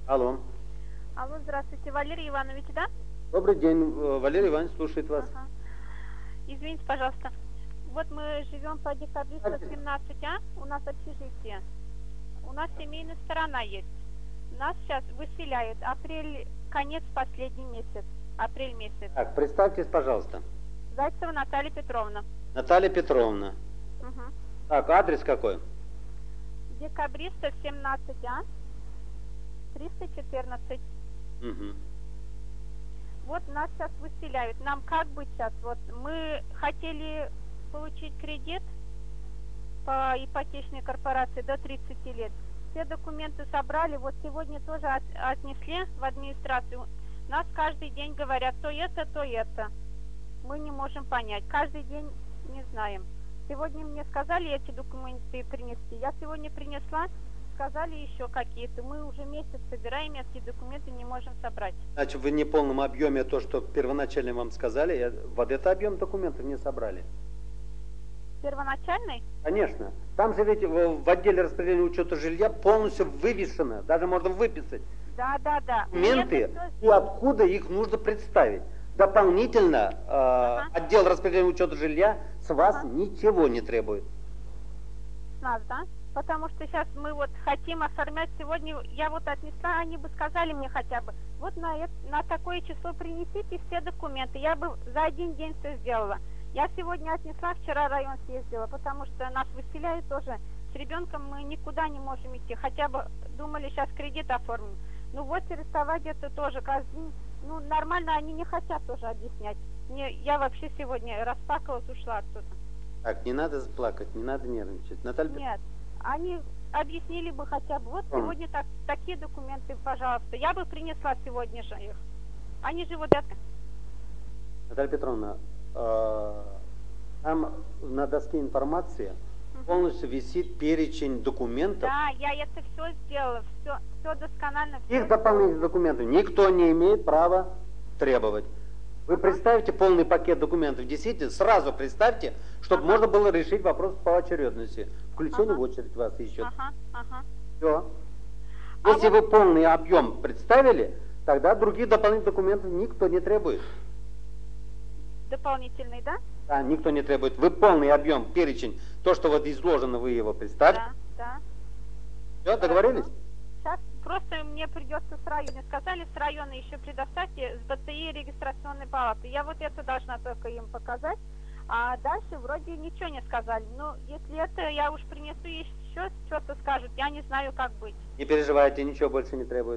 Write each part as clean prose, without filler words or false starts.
Алло. Алло, здравствуйте, Валерий Иванович, да? Добрый день, Валерий Иванович слушает вас. Ага. Извините, пожалуйста. Вот мы живем по Декабристов 17А, у нас общежитие. У нас семейная сторона есть. Нас сейчас выселяют. Апрель, конец, последний месяц. Апрель месяц. Так, представьтесь, пожалуйста. Зайцева Наталья Петровна. Наталья Петровна. Угу. Так, адрес какой? Декабристов 17А, 314. Угу. Вот нас сейчас выселяют. Нам как быть сейчас? Вот мы хотели получить кредит по ипотечной корпорации до 30 лет. Все документы собрали. Вот сегодня тоже отнесли в администрацию. Нас каждый день говорят то это, то это. Мы не можем понять. Каждый день не знаем. Сегодня мне сказали эти документы принести. Я сегодня принесла. Сказали еще какие-то. Мы уже месяц собираем эти документы, не можем собрать. Значит, вы не в полном объеме то, что первоначально вам сказали, вот это объем документов не собрали. Первоначальный? Конечно. Там же ведь в отделе распределения учета жилья полностью вывешено, даже можно выписать. Да. Документы и откуда их нужно представить. Дополнительно отдел распределения учета жилья с вас ничего не требует. С нас, да? Потому что сейчас мы вот хотим оформлять сегодня, я вот отнесла, они бы сказали мне хотя бы, вот на такое число принесите все документы, я бы за один день все сделала. Я сегодня отнесла, вчера район съездила, потому что нас выселяют тоже. С ребенком мы никуда не можем идти, хотя бы думали, сейчас кредит оформим. Ну вот рисовать это тоже каждый день, ну нормально они не хотят тоже объяснять. Я вообще сегодня расплакалась, ушла оттуда. Так, не надо плакать, не надо нервничать. Наталья... Нет. Они объяснили бы хотя бы, вот сегодня такие документы, пожалуйста. Я бы принесла сегодня же их. Они же вот это. Наталья Петровна, там на доске информации полностью висит перечень документов. Да, я это все сделала, все досконально. Их дополнительных документов никто не имеет права требовать. Вы представьте полный пакет документов, действительно, сразу представьте, чтобы можно было решить вопрос по очередности. Включение в очередь вас ищет. Все. Если вы полный объем представили, тогда других дополнительных документов никто не требует. Дополнительный, да? Да, никто не требует. Вы полный объем, перечень, то, что вот изложено, вы его представьте. Да. Все, договорились? Сейчас просто мне придется с района. Сказали, с района еще предоставьте с БТИ регистрационной палаты. Я вот это должна только им показать. А дальше вроде ничего не сказали. Но если это я уж принесу, еще что-то скажут. Я не знаю, как быть. Не переживайте, ничего больше не требует.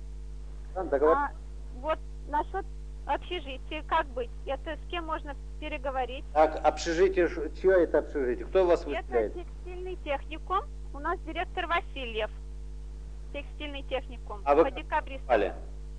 Вот насчет общежития, как быть? Это с кем можно переговорить? Так, общежитие, чье это общежитие? Кто вас выселяет? Это текстильный техникум. У нас директор Васильев. Текстильный техникум. А вы по Декабристу. попали?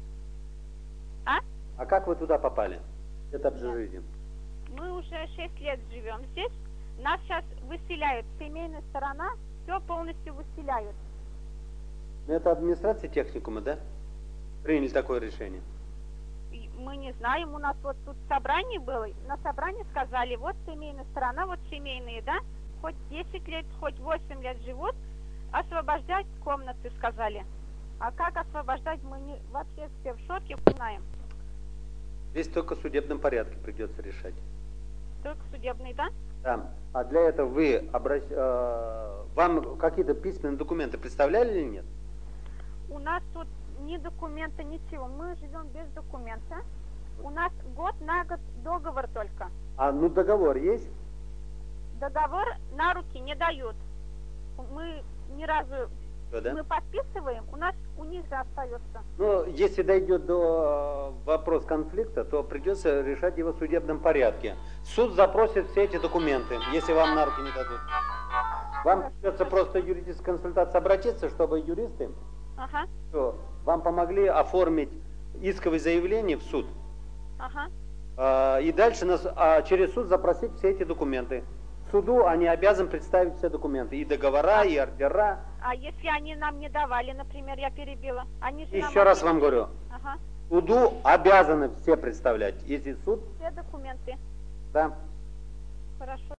А как вы туда попали? Это общежитие. Мы уже 6 лет живем здесь. Нас сейчас выселяют. Семейная сторона все полностью выселяют. Это администрация техникума, да? Приняли такое решение? Мы не знаем. У нас вот тут собрание было. На собрании сказали, вот семейная сторона, вот семейные, да? Хоть 10 лет, хоть 8 лет живут. Освобождать комнаты, сказали. А как освобождать, мы вообще все в шоке, не знаем. Здесь только в судебном порядке придется решать. Только судебный, да? Да. А для этого вы вам какие-то письменные документы представляли или нет? У нас тут ни документа, ничего. Мы живем без документа. У нас год на год договор только. Ну договор есть? Договор на руки не дают. Мы ни разу мы подписываем, у них же остается. Ну, если дойдет до вопроса конфликта, то придется решать его в судебном порядке. Суд запросит все эти документы, если вам на руки не дадут. Вам придется просто в юридическую консультацию обратиться, чтобы юристы вам помогли оформить исковое заявление в суд. И дальше через суд запросить все эти документы. Суду они обязаны представить все документы, и договора, и ордера. А если они нам не давали, например, я перебила? Они же еще раз вам говорю, суду обязаны все представлять, если суд... Все документы. Да. Хорошо.